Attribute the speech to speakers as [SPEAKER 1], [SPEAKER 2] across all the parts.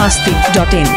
[SPEAKER 1] biharmasti.in।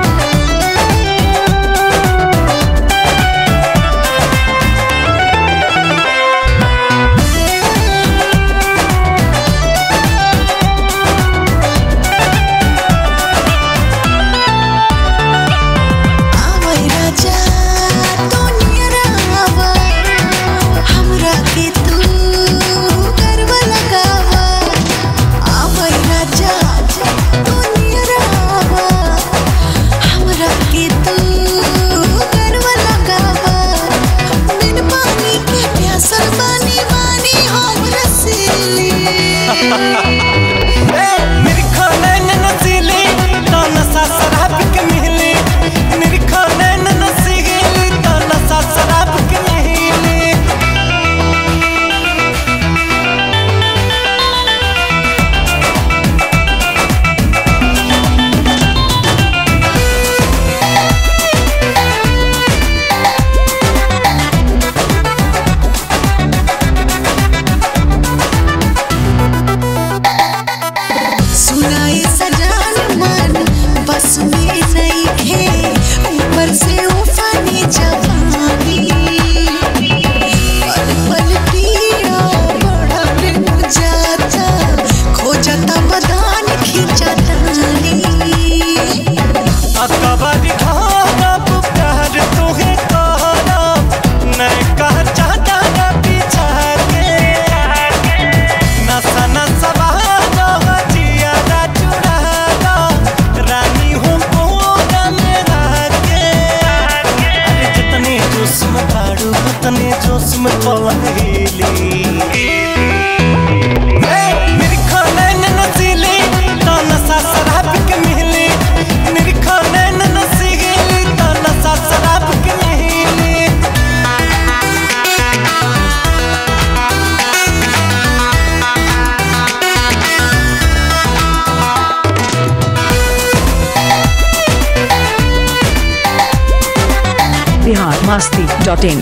[SPEAKER 1] biharmasti.in।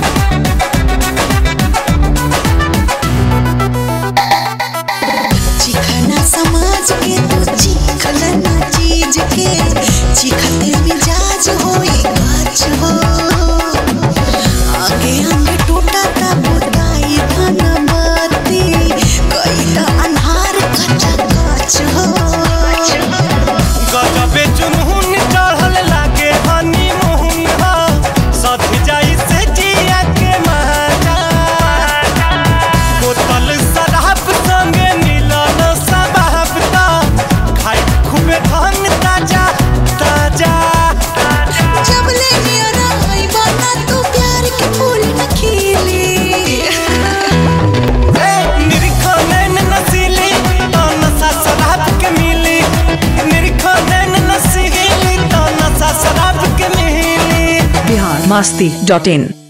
[SPEAKER 2] चिखना समाज के तो चिखलना चीज के चिखते मिजाज होई गाछ हो आगे अंगे टूटा ता बुताई धन बाती कईता अन्हार कच्चा काच हो
[SPEAKER 3] गजबे जुनून चढ़ल लागे हनी मोहन हा सध जाई से जिया के मजा बोतल शराब संगे मिलन सबाब ता खाई खूबे धन ताजा ताजा
[SPEAKER 2] जब ले नियरा आई बना तू प्यार के फूल न खिली
[SPEAKER 3] निरखनैन नसीली तो नशा शराब के मिली निरखनैन नसीली तो नशा शराब के मिली
[SPEAKER 1] biharmasti.in।